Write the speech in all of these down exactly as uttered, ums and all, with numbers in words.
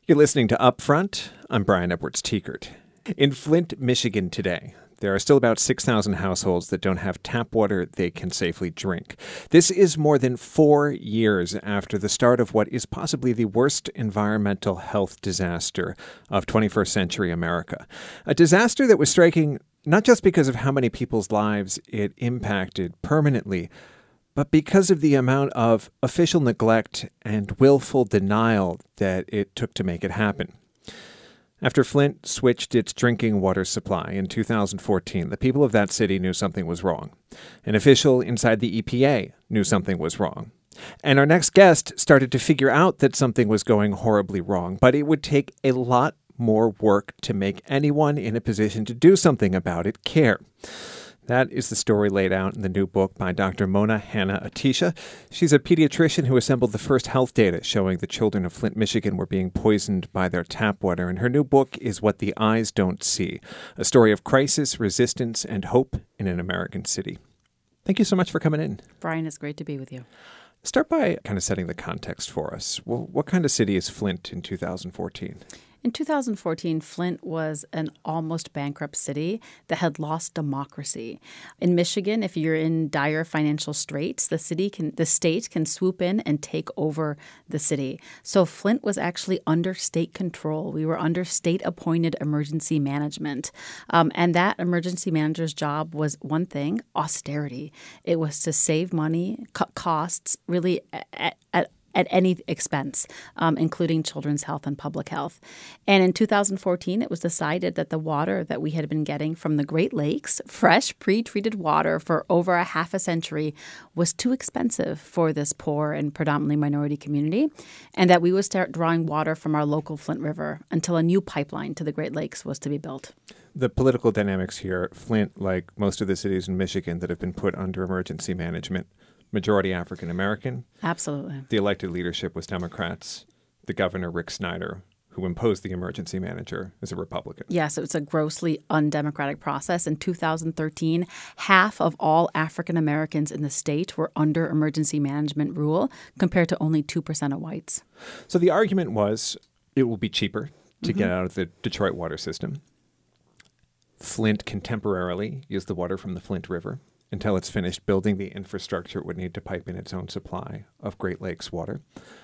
You're listening to Upfront. I'm Brian Edwards-Tiekert. In Flint, Michigan today, there are still about six thousand households that don't have tap water they can safely drink. This is more than four years after the start of what is possibly the worst environmental health disaster of twenty-first century America. A disaster that was striking not just because of how many people's lives it impacted permanently, but because of the amount of official neglect and willful denial that it took to make it happen. After Flint switched its drinking water supply in two thousand fourteen, the people of that city knew something was wrong. An official inside the E P A knew something was wrong. And our next guest started to figure out that something was going horribly wrong, but it would take a lot more work to make anyone in a position to do something about it care. That is the story laid out in the new book by Doctor Mona Hanna-Attisha. She's a pediatrician who assembled the first health data showing the children of Flint, Michigan were being poisoned by their tap water. And her new book is What the Eyes Don't See, a story of crisis, resistance, and hope in an American city. Thank you so much for coming in. Brian, it's great to be with you. Start by kind of setting the context for us. Well, what kind of city is Flint in two thousand fourteen? In two thousand fourteen, Flint was an almost bankrupt city that had lost democracy. In Michigan, if you're in dire financial straits, the city can, the state can swoop in and take over the city. So Flint was actually under state control. We were under state-appointed emergency management. Um, and that emergency manager's job was one thing, austerity. It was to save money, cut costs, really at, at at any expense, um, including children's health and public health. And in two thousand fourteen, it was decided that the water that we had been getting from the Great Lakes, fresh, pre-treated water for over a half a century, was too expensive for this poor and predominantly minority community, and that we would start drawing water from our local Flint River until a new pipeline to the Great Lakes was to be built. The political dynamics here, Flint, like most of the cities in Michigan that have been put under emergency management, majority African American. Absolutely. The elected leadership was Democrats. The governor, Rick Snyder, who imposed the emergency manager, is a Republican. Yes, it was a grossly undemocratic process. In two thousand thirteen, half of all African Americans in the state were under emergency management rule, compared to only two percent of whites. So the argument was it will be cheaper to Mm-hmm. get out of the Detroit water system. Flint can temporarily use the water from the Flint River until it's finished building the infrastructure it would need to pipe in its own supply of Great Lakes water.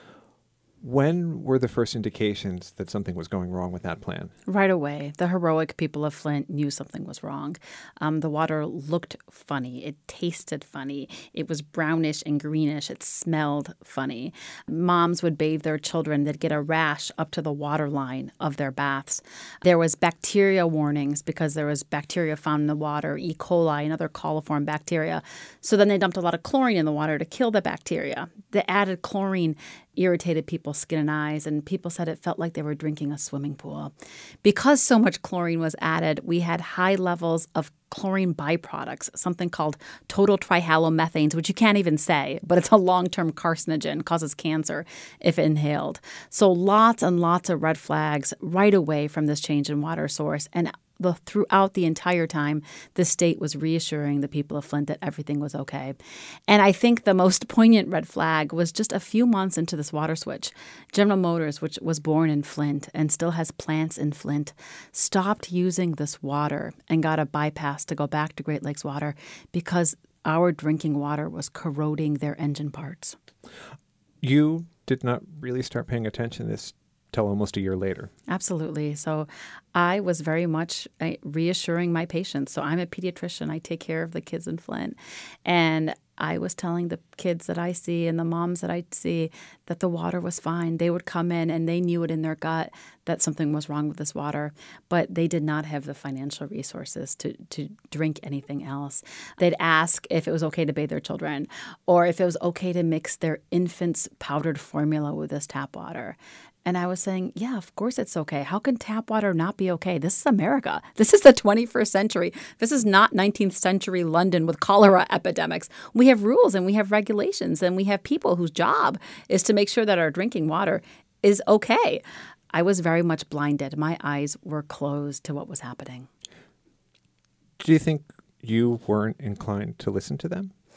When were the first indications that something was going wrong with that plan? Right away. The heroic people of Flint knew something was wrong. Um, the water looked funny. It tasted funny. It was brownish and greenish. It smelled funny. Moms would bathe their children. They'd get a rash up to the water line of their baths. There was bacteria warnings because there was bacteria found in the water, E. coli and other coliform bacteria. So then they dumped a lot of chlorine in the water to kill the bacteria. The added chlorine irritated people's skin and eyes, and people said it felt like they were drinking a swimming pool. Because so much chlorine was added, we had high levels of chlorine byproducts, something called total trihalomethanes, which you can't even say, but it's a long-term carcinogen, causes cancer if inhaled. So lots and lots of red flags right away from this change in water source. And The, throughout the entire time, the state was reassuring the people of Flint that everything was okay. And I think the most poignant red flag was just a few months into this water switch. General Motors, which was born in Flint and still has plants in Flint, stopped using this water and got a bypass to go back to Great Lakes water because our drinking water was corroding their engine parts. You did not really start paying attention to this till almost a year later. Absolutely. So I was very much uh, reassuring my patients. So I'm a pediatrician. I take care of the kids in Flint. And I was telling the kids that I see and the moms that I see that the water was fine. They would come in and they knew it in their gut that something was wrong with this water, but they did not have the financial resources to, to drink anything else. They'd ask if it was okay to bathe their children or if it was okay to mix their infant's powdered formula with this tap water. And I was saying, yeah, of course it's okay. How can tap water not be okay? This is America. This is the twenty-first century. This is not nineteenth century London with cholera epidemics. We have rules and we have regulations and we have people whose job is to make sure that our drinking water is okay. I was very much blinded. My eyes were closed to what was happening. Do you think you weren't inclined to listen to them?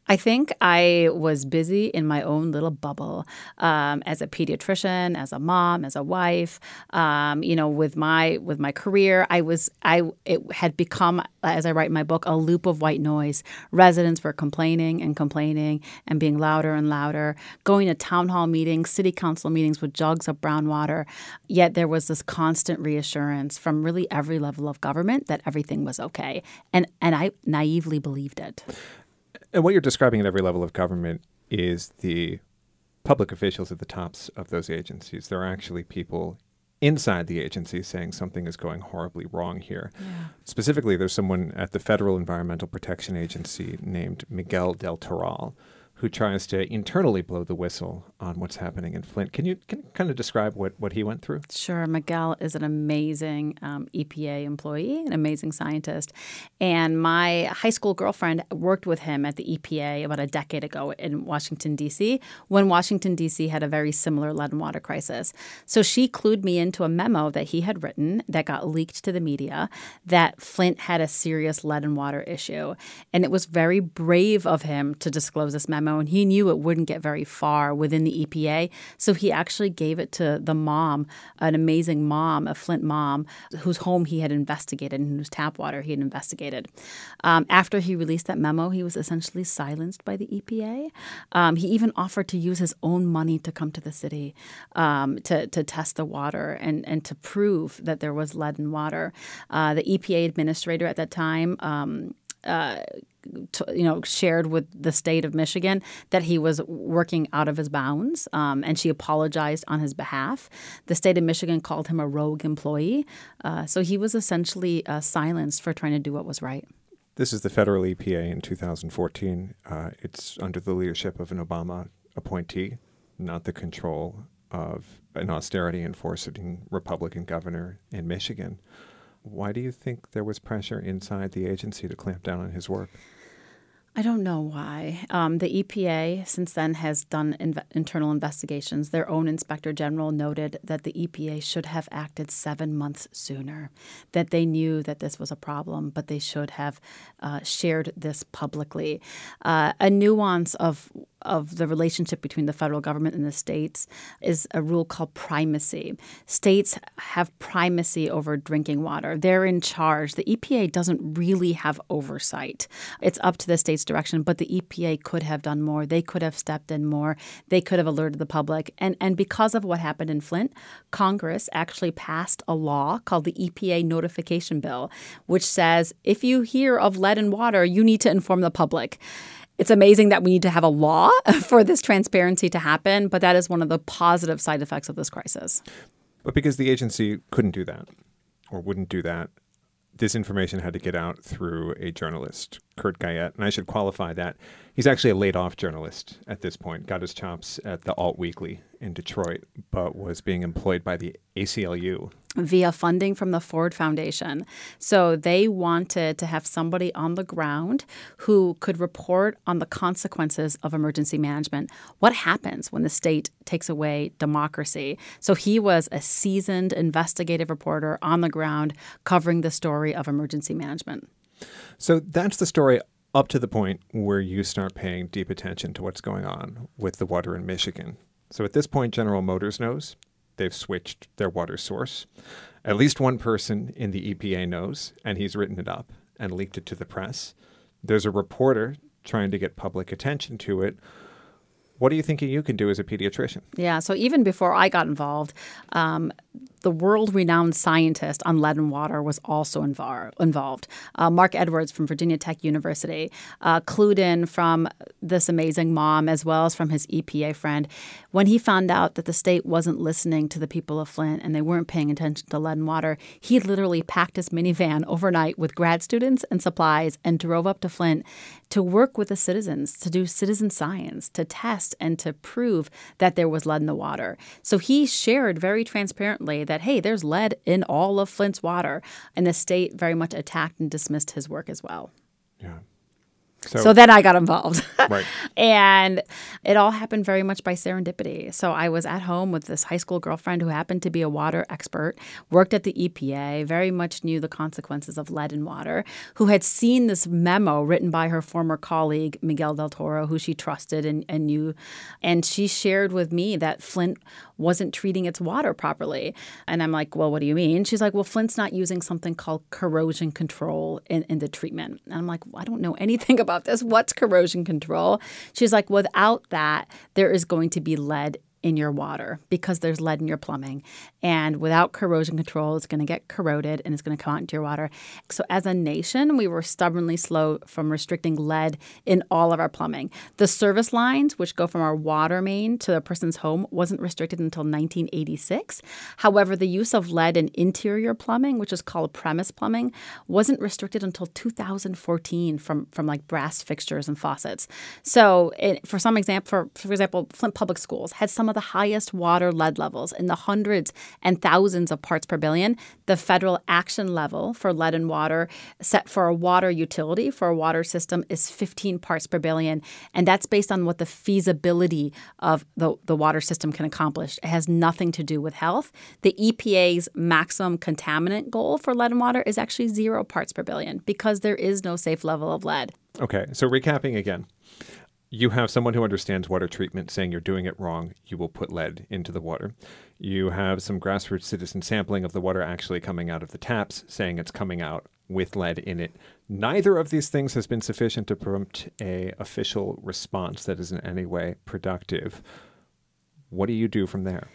I think I was busy in my own little bubble um, as a pediatrician, as a mom, as a wife. Um, you know, with my with my career, I was I it had become, as I write in my book, a loop of white noise. Residents were complaining and complaining and being louder and louder, going to town hall meetings, city council meetings with jugs of brown water. Yet there was this constant reassurance from really every level of government that everything was okay, and and I naively believed it. And what you're describing at every level of government is the public officials at the tops of those agencies. There are actually people inside the agency saying something is going horribly wrong here. Yeah. Specifically, there's someone at the Federal Environmental Protection Agency named Miguel del Toral who tries to internally blow the whistle on what's happening in Flint. Can you, can you kind of describe what, what he went through? Sure. Miguel is an amazing um, E P A employee, an amazing scientist. And my high school girlfriend worked with him at the E P A about a decade ago in Washington, D C, when Washington, D C had a very similar lead and water crisis. So she clued me into a memo that he had written that got leaked to the media that Flint had a serious lead and water issue. And it was very brave of him to disclose this memo. And he knew it wouldn't get very far within the E P A. So he actually gave it to the mom, an amazing mom, a Flint mom, whose home he had investigated and whose tap water he had investigated. Um, after he released that memo, he was essentially silenced by the E P A. Um, he even offered to use his own money to come to the city um, to, to test the water and, and to prove that there was lead in water. Uh, the E P A administrator at that time um, uh, To, you know, shared with the state of Michigan that he was working out of his bounds, um, and she apologized on his behalf. The state of Michigan called him a rogue employee. Uh, so he was essentially uh, silenced for trying to do what was right. This is the federal E P A in two thousand fourteen. Uh, it's under the leadership of an Obama appointee, not the control of an austerity enforcing Republican governor in Michigan. Why do you think there was pressure inside the agency to clamp down on his work? I don't know why. Um, the E P A since then has done inv- internal investigations. Their own inspector general noted that the E P A should have acted seven months sooner, that they knew that this was a problem, but they should have uh, shared this publicly. Uh, a nuance of of the relationship between the federal government and the states is a rule called primacy. States have primacy over drinking water. They're in charge. The E P A doesn't really have oversight. It's up to the state's direction, but the E P A could have done more. They could have stepped in more. They could have alerted the public. And, and because of what happened in Flint, Congress actually passed a law called the E P A Notification Bill, which says if you hear of lead in water, you need to inform the public. It's amazing that we need to have a law for this transparency to happen, but that is one of the positive side effects of this crisis. But because the agency couldn't do that or wouldn't do that, this information had to get out through a journalist, Kurt Guyette. And I should qualify that. He's actually a laid-off journalist at this point, got his chops at the Alt Weekly in Detroit, but was being employed by the A C L U. Via funding from the Ford Foundation. So they wanted to have somebody on the ground who could report on the consequences of emergency management. What happens when the state takes away democracy? So he was a seasoned investigative reporter on the ground covering the story of emergency management. So that's the story up to the point where you start paying deep attention to what's going on with the water in Michigan. So at this point, General Motors knows. They've switched their water source. At least one person in the E P A knows, and he's written it up and leaked it to the press. There's a reporter trying to get public attention to it. What are you thinking you can do as a pediatrician? Yeah, so even before I got involved, um, the world-renowned scientist on lead and water was also invar- involved. Uh, Mark Edwards from Virginia Tech University uh, clued in from this amazing mom as well as from his E P A friend. When he found out that the state wasn't listening to the people of Flint and they weren't paying attention to lead and water, he literally packed his minivan overnight with grad students and supplies and drove up to Flint to work with the citizens, to do citizen science, to test and to prove that there was lead in the water. So he shared very transparently that, hey, there's lead in all of Flint's water. And the state very much attacked and dismissed his work as well. Yeah. So, so then I got involved. Right. And it all happened very much by serendipity. So I was at home with this high school girlfriend who happened to be a water expert, worked at the E P A, very much knew the consequences of lead in water, who had seen this memo written by her former colleague, Miguel del Toro, who she trusted and, and knew. And she shared with me that Flint wasn't treating its water properly. And I'm like, well, what do you mean? She's like, well, Flint's not using something called corrosion control in, in the treatment. And I'm like, well, I don't know anything about this. What's corrosion control? She's like, without that, there is going to be lead in your water because there's lead in your plumbing. And without corrosion control, it's going to get corroded and it's going to come out into your water. So as a nation, we were stubbornly slow from restricting lead in all of our plumbing. The service lines, which go from our water main to a person's home, wasn't restricted until nineteen eighty-six. However, the use of lead in interior plumbing, which is called premise plumbing, wasn't restricted until two thousand fourteen from, from like brass fixtures and faucets. So it, for some example, for, for example, Flint Public Schools had some of the highest water lead levels in the hundreds and thousands of parts per billion. The federal action level for lead in water set for a water utility, for a water system, is fifteen parts per billion. And that's based on what the feasibility of the, the water system can accomplish. It has nothing to do with health. The E P A's maximum contaminant goal for lead in water is actually zero parts per billion because there is no safe level of lead. Okay, so recapping again. You have someone who understands water treatment saying you're doing it wrong. You will put lead into the water. You have some grassroots citizen sampling of the water actually coming out of the taps saying it's coming out with lead in it. Neither of these things has been sufficient to prompt a official response that is in any way productive. What do you do from there?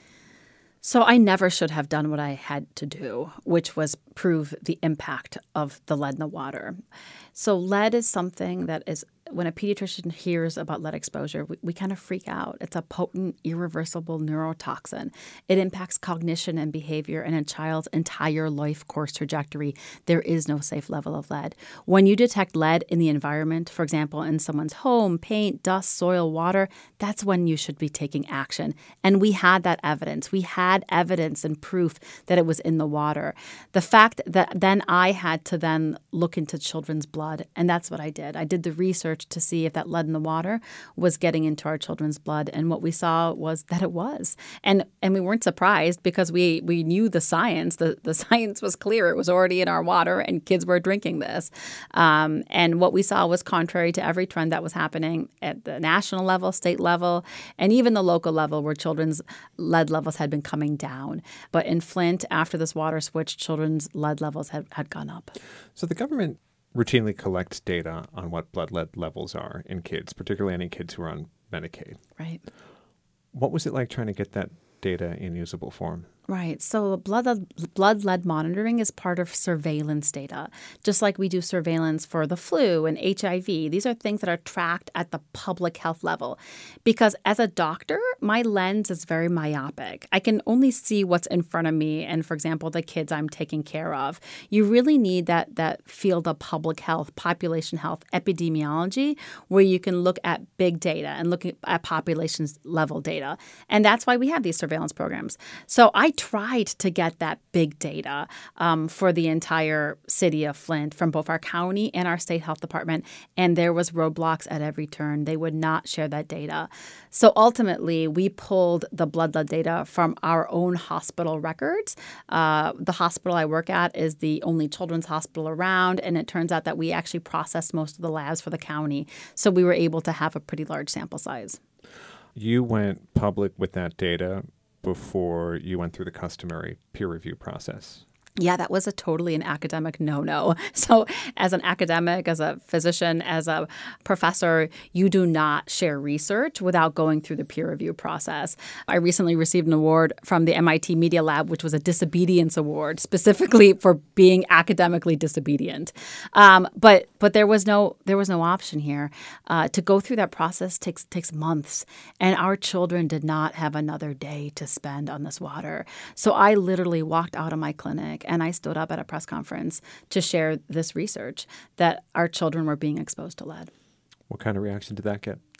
So I never should have done what I had to do, which was prove the impact of the lead in the water. So lead is something that is, when a pediatrician hears about lead exposure, we, we kind of freak out. It's a potent, irreversible neurotoxin. It impacts cognition and behavior in a child's entire life course trajectory. There is no safe level of lead. When you detect lead in the environment, for example, in someone's home, paint, dust, soil, water, that's when you should be taking action. And we had that evidence. We had evidence and proof that it was in the water. The fact that then I had to then look into children's blood, and that's what I did. I did the research to see if that lead in the water was getting into our children's blood. And what we saw was that it was. And and we weren't surprised because we we knew the science. The, the science was clear. It was already in our water and kids were drinking this. Um, and what we saw was contrary to every trend that was happening at the national level, state level, and even the local level where children's lead levels had been coming down. But in Flint, after this water switch, children's lead levels had, had gone up. So the government routinely collects data on what blood lead levels are in kids, particularly any kids who are on Medicaid. Right. What was it like trying to get that data in usable form? Right. So blood blood lead monitoring is part of surveillance data, just like we do surveillance for the flu and H I V. These are things that are tracked at the public health level. Because as a doctor, my lens is very myopic. I can only see what's in front of me and, for example, the kids I'm taking care of. You really need that, that field of public health, population health, epidemiology, where you can look at big data and look at population level data. And that's why we have these surveillance programs. So I tried to get that big data um, for the entire city of Flint from both our county and our state health department, and there was roadblocks at every turn. They would not share that data. So ultimately, we pulled the blood lead data from our own hospital records. Uh, the hospital I work at is the only children's hospital around, and it turns out that we actually processed most of the labs for the county. So we were able to have a pretty large sample size. You went public with that data before you went through the customary peer review process. Yeah, that was a totally an academic no-no. So as an academic, as a physician, as a professor, you do not share research without going through the peer review process. I recently received an award from the M I T Media Lab, which was a disobedience award, specifically for being academically disobedient. Um, but but there was no there was no option here. Uh, to go through that process takes takes months, and our children did not have another day to spend on this water. So I literally walked out of my clinic and I stood up at a press conference to share this research that our children were being exposed to lead. What kind of reaction did that get?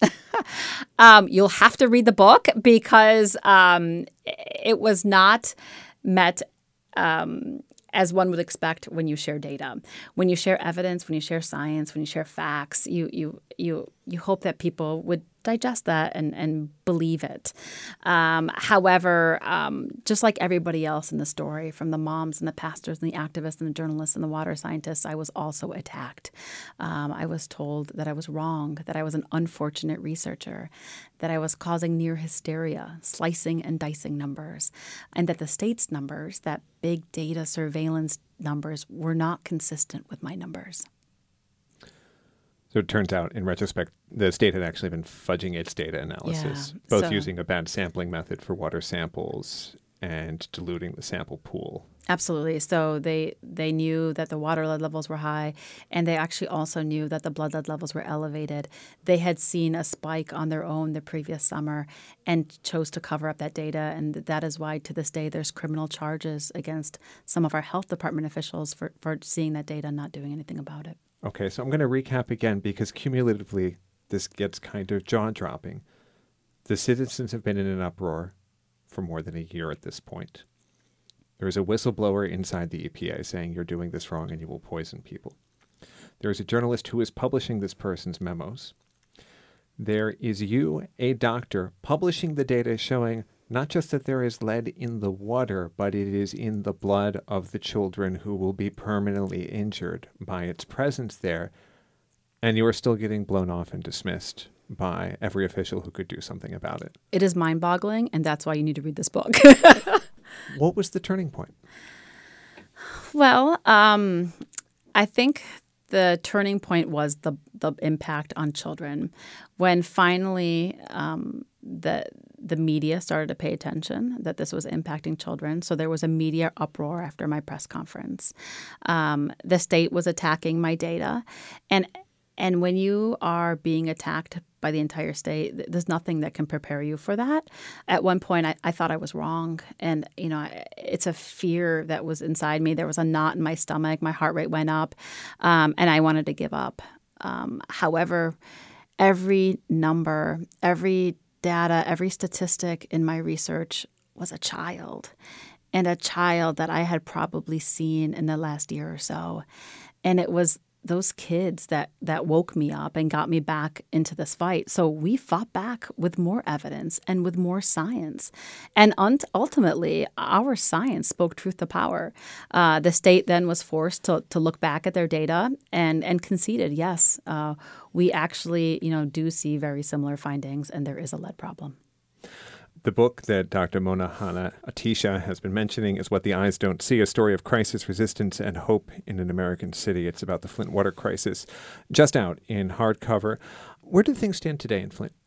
um, you'll have to read the book because um, it was not met um, as one would expect when you share data. When you share evidence, when you share science, when you share facts, you you you you hope that people would digest that and, and believe it. Um, however, um, just like everybody else in the story, from the moms and the pastors and the activists and the journalists and the water scientists, I was also attacked. Um, I was told that I was wrong, that I was an unfortunate researcher, that I was causing near hysteria, slicing and dicing numbers, and that the state's numbers, that big data surveillance numbers, were not consistent with my numbers. So it turns out, in retrospect, the state had actually been fudging its data analysis, Yeah, both so- using a bad sampling method for water samples and diluting the sample pool. Absolutely. So they they knew that the water lead levels were high, and they actually also knew that the blood lead levels were elevated. They had seen a spike on their own the previous summer and chose to cover up that data. And that is why, to this day, there's criminal charges against some of our health department officials for, for seeing that data and not doing anything about it. Okay, so I'm going to recap again because cumulatively this gets kind of jaw-dropping. The citizens have been in an uproar for more than a year at this point. There is a whistleblower inside the E P A saying you're doing this wrong and you will poison people. There is a journalist who is publishing this person's memos. There is you, a doctor, publishing the data showing not just that there is lead in the water, but it is in the blood of the children who will be permanently injured by its presence there. And you are still getting blown off and dismissed by every official who could do something about it. It is mind-boggling, and that's why you need to read this book. What was the turning point? Well, um, I think the turning point was the the impact on children. When finally um, the the media started to pay attention that this was impacting children. So there was a media uproar after my press conference. Um, the state was attacking my data. And And when you are being attacked by the entire state, there's nothing that can prepare you for that. At one point, I, I thought I was wrong. And, you know, it's a fear that was inside me. There was a knot in my stomach. My heart rate went up, um, and I wanted to give up. Um, however, every number, every data, every statistic in my research was a child, and a child that I had probably seen in the last year or so. And it was those kids that that woke me up and got me back into this fight. So we fought back with more evidence and with more science. And un- ultimately, our science spoke truth to power. Uh, the state then was forced to, to look back at their data and, and conceded, yes, uh, we actually you know, do see very similar findings, and there is a lead problem. The book that Doctor Mona Hanna-Attisha has been mentioning is What the Eyes Don't See, a story of crisis, resistance, and hope in an American city. It's about the Flint water crisis, just out in hardcover. Where do things stand today in Flint?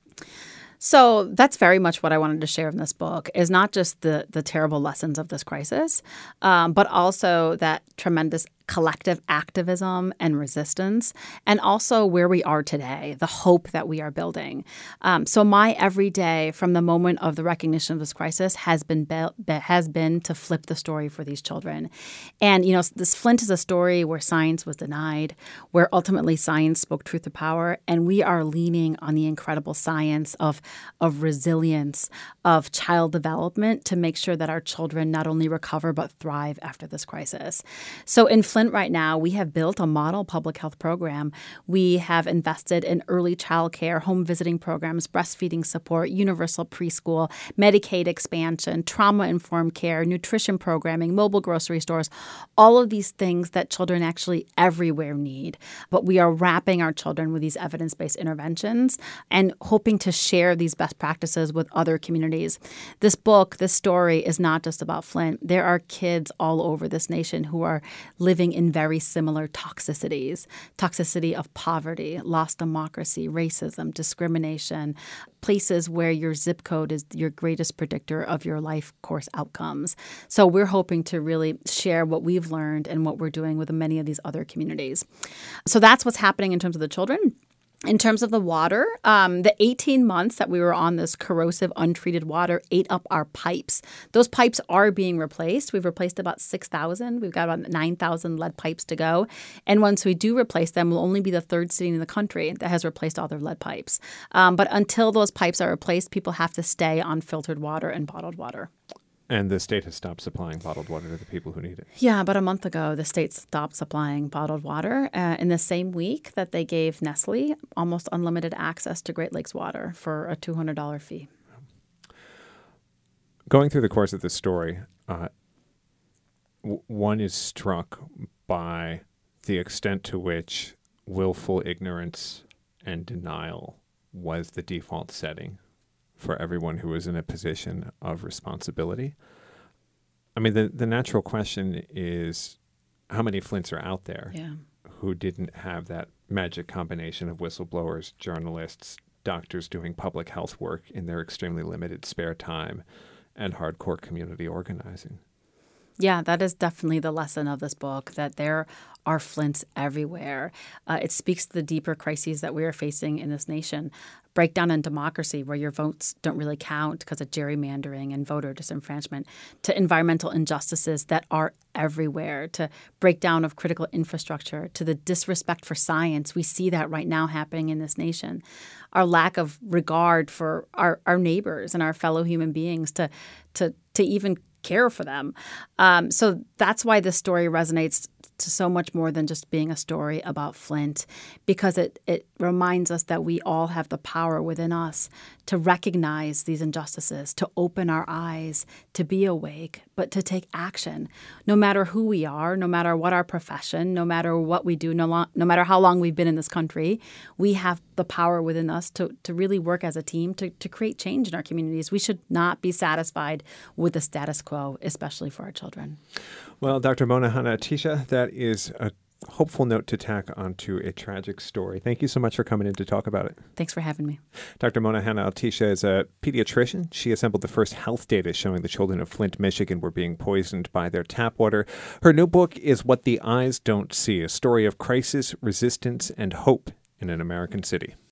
So that's very much what I wanted to share in this book, is not just the the terrible lessons of this crisis, um, but also that tremendous collective activism and resistance, and also where we are today, the hope that we are building. Um, so my everyday, from the moment of the recognition of this crisis, has been be- has been to flip the story for these children. And, you know, this Flint is a story where science was denied, where ultimately science spoke truth to power, and we are leaning on the incredible science of, of resilience, of child development to make sure that our children not only recover but thrive after this crisis. So in Flint right now, we have built a model public health program. We have invested in early child care, home visiting programs, breastfeeding support, universal preschool, Medicaid expansion, trauma-informed care, nutrition programming, mobile grocery stores, all of these things that children actually everywhere need. But we are wrapping our children with these evidence-based interventions and hoping to share these best practices with other communities. This book, this story is not just about Flint. There are kids all over this nation who are living in very similar toxicities, toxicity of poverty, lost democracy, racism, discrimination, places where your zip code is your greatest predictor of your life course outcomes. So we're hoping to really share what we've learned and what we're doing with many of these other communities. So that's what's happening in terms of the children. In terms of the water, um, the eighteen months that we were on this corrosive, untreated water ate up our pipes. Those pipes are being replaced. We've replaced about six thousand. We've got about nine thousand lead pipes to go. And once we do replace them, we'll only be the third city in the country that has replaced all their lead pipes. Um, but until those pipes are replaced, people have to stay on filtered water and bottled water. And the state has stopped supplying bottled water to the people who need it. Yeah, about a month ago, the state stopped supplying bottled water uh, in the same week that they gave Nestle almost unlimited access to Great Lakes water for a two hundred dollars fee. Going through the course of this story, uh, w- one is struck by the extent to which willful ignorance and denial was the default setting for everyone who was in a position of responsibility. I mean, the, the natural question is, how many Flints are out there yeah. who didn't have that magic combination of whistleblowers, journalists, doctors doing public health work in their extremely limited spare time, and hardcore community organizing? Yeah, that is definitely the lesson of this book, that there are Flints everywhere. Uh, it speaks to the deeper crises that we are facing in this nation. Breakdown in democracy, where your votes don't really count because of gerrymandering and voter disenfranchisement, to environmental injustices that are everywhere, to breakdown of critical infrastructure, to the disrespect for science. We see that right now happening in this nation. Our lack of regard for our, our neighbors and our fellow human beings to to to even care for them. Um, so that's why this story resonates to so much more than just being a story about Flint, because it, it reminds us that we all have the power within us to recognize these injustices, to open our eyes, to be awake, but to take action. No matter who we are, no matter what our profession, no matter what we do, no, lo- no matter how long we've been in this country, we have the power within us to, to really work as a team to, to create change in our communities. We should not be satisfied with the status quo, especially for our children. Well, Doctor Mona Hanna-Attisha, that is a hopeful note to tack onto a tragic story. Thank you so much for coming in to talk about it. Thanks for having me. Doctor Mona Hanna-Attisha is a pediatrician. She assembled the first health data showing the children of Flint, Michigan were being poisoned by their tap water. Her new book is What the Eyes Don't See, a story of crisis, resistance, and hope in an American city.